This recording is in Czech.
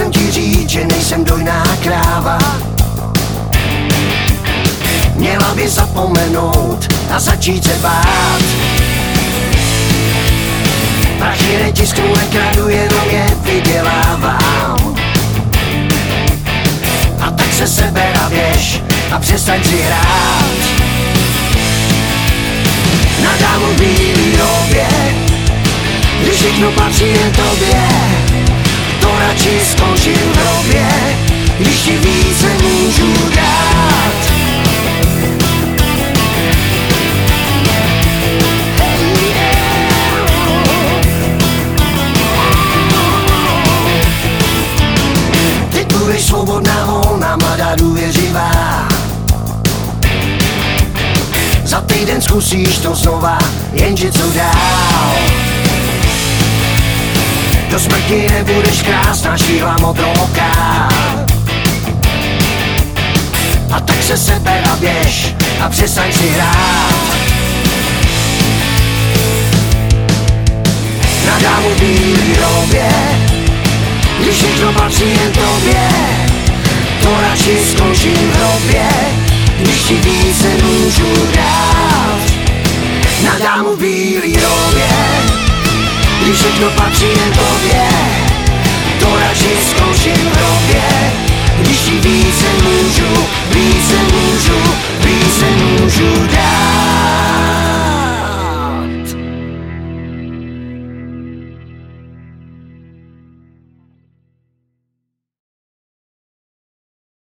jsem ti říct, že nejsem dojná kráva. Měla by zapomenout a začít se bát. Prachy netisknu, nekradu, jenom je vydělávám. A tak se seber a běž a přestaň si hrát na dámu v bílý robě. Když všechno patří jen tobě, to radši skončím v hrobě, když ti více můžu dát. Teď budeš svobodná, volná, mladá, důvěřivá. Za týden zkusíš to znova, jenže co dál? Do smrti nebudeš krásná, šíhla modrooká. A tak se seber a běž a přestaň si hrát na dámu v bílý robě. Když všechno patří jen tobě, to radši skončím v hrobě, když ti více můžu dát na dámu v bílý robě. Když všechno patří jen tobě, to radši skončím